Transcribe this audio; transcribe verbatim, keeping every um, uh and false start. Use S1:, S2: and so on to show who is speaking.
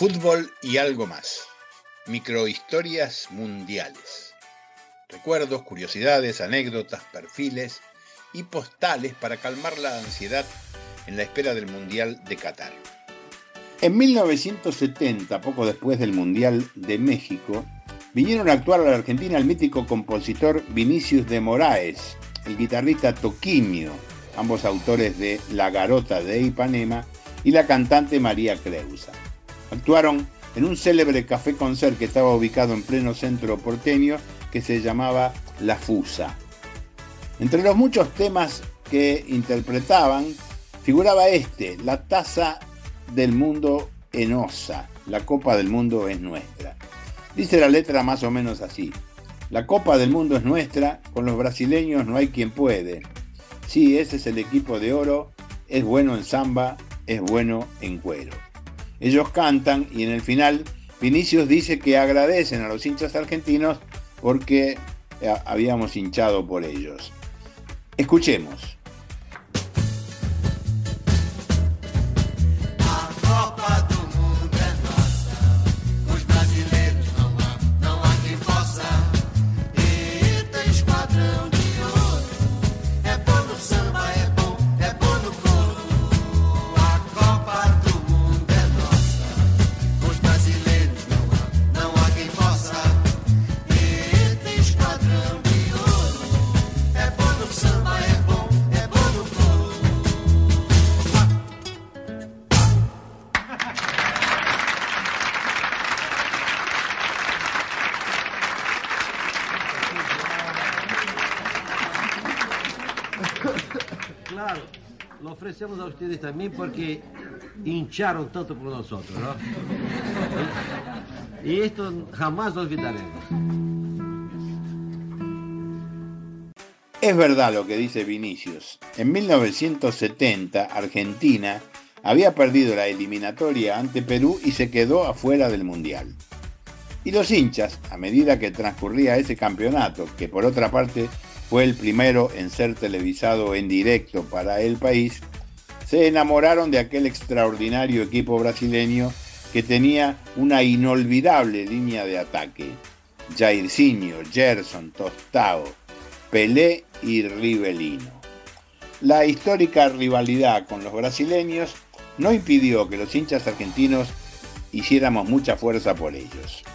S1: Fútbol y algo más. Microhistorias mundiales. Recuerdos, curiosidades, anécdotas, perfiles y postales para calmar la ansiedad en la espera del Mundial de Qatar. En mil novecientos setenta, poco después del Mundial de México, vinieron a actuar a la Argentina el mítico compositor Vinícius de Moraes, el guitarrista Toquinho, ambos autores de La Garota de Ipanema, y la cantante María Creusa. Actuaron en un célebre café-concert que estaba ubicado en pleno centro porteño, que se llamaba La Fusa. Entre los muchos temas que interpretaban, figuraba este, La taza del mundo enosa, la copa del mundo es nuestra. Dice la letra más o menos así: la copa del mundo es nuestra, con los brasileños no hay quien puede. Sí, ese es el equipo de oro, es bueno en samba, es bueno en cuero. Ellos cantan y en el final Vinícius dice que agradecen a los hinchas argentinos porque habíamos hinchado por ellos. Escuchemos.
S2: Claro, lo ofrecemos a ustedes también porque hincharon tanto por nosotros, ¿no? Y esto jamás lo olvidaremos.
S1: Es verdad lo que dice Vinícius. En mil novecientos setenta, Argentina había perdido la eliminatoria ante Perú y se quedó afuera del Mundial. Y los hinchas, a medida que transcurría ese campeonato, que por otra parte fue el primero en ser televisado en directo para el país, se enamoraron de aquel extraordinario equipo brasileño que tenía una inolvidable línea de ataque: Jairzinho, Gerson, Tostao, Pelé y Rivelino. La histórica rivalidad con los brasileños no impidió que los hinchas argentinos hiciéramos mucha fuerza por ellos.